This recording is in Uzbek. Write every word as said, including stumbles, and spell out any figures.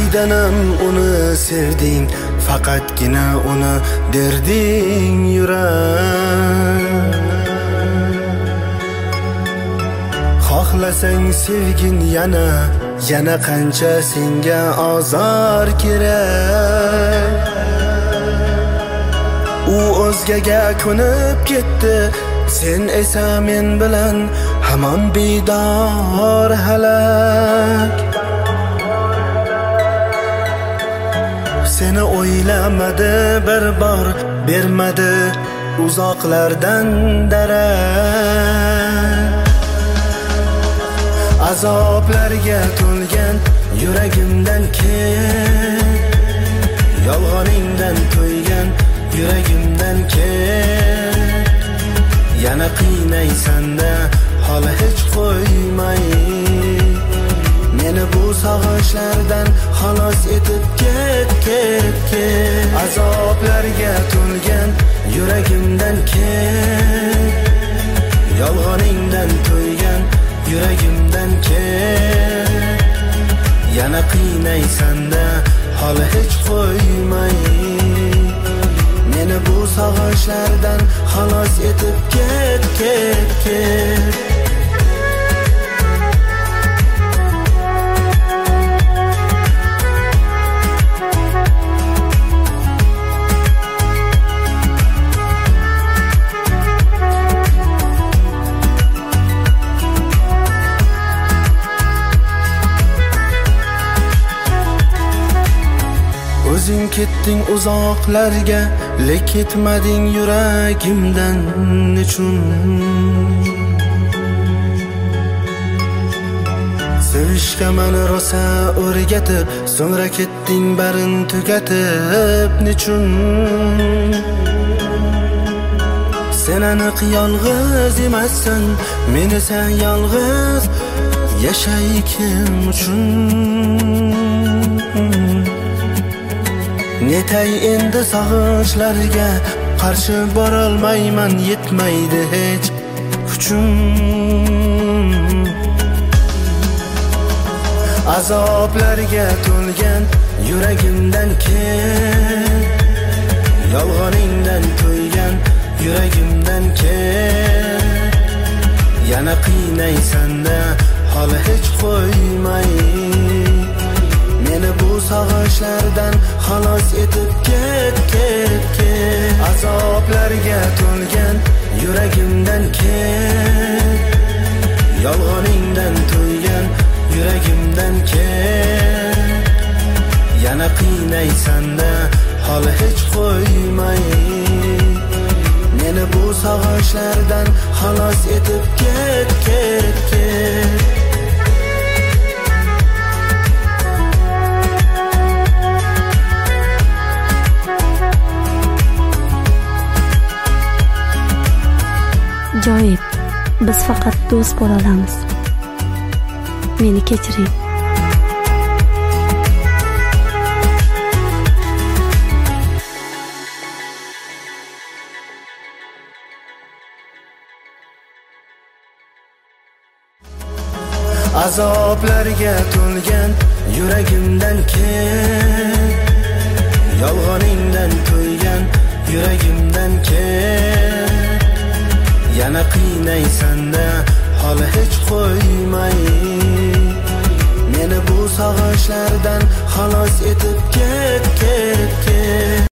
Qaydanam uni sevding, faqatgina uni derding yurak. Xohlasang sevgin yana, yana qancha senga azor kerak. U o'zgaga ko'nib ketdi, sen esa men bilan hamon bedor halak. Seni o'ylamadi bir bor, bermadi uzoqlardan darak. Azoblarga to'lgan yuragimdan ket, yolg'oningdan to'ygan yuragimdan ket. Yana qiynaysan-da holi hech qo'ymay, meni bu sog'inchlardan xalos etib ket, ket, ket. Azoblarga to'lgan yuragimdan ket, yolg'oningdan to'ygan yuragimdan ket. Yana qiynaysan-da holi hech qo'ymay, meni bu sog'inchlardan xalos etib ket, ket, ket. O'zing ketding uzoqlarga, lek ketmading yuragimdan nechun? Sevishga meni rosa o'rgatib, so'ngra ketding barin tugatib nechun? Sen aniq yolg'iz emassan, men esa yolg'iz yashaykim uchun. Netay endi sog'inchlarga qarshi borolmayman, yetmaydi hech kuchim. Azoblarga to'lgan yuragimdan ket, yolg'oningdan to'ygan yuragimdan ket. Yana qiynaysan-da holi hech qo'ymay, meni bu sog'inchlardan xalos etib ket, ket, ket. Azoblarga to'lgan yuragimdan ket, yolg'oningdan to'ygan yuragimdan ket. Yana qiynaysan-da holi hech qo'ymay, meni bu sog'inchlardan xalos etib ket, ket, ket. Joyib, biz faqat do'st bo'la olamiz. Meni kechiring. Azoblarga to'lgan yuragimdan ket, yolg'oningdan to'ygan yuragimdan ket. Yana qiynaysan-da holi hech qo'ymay,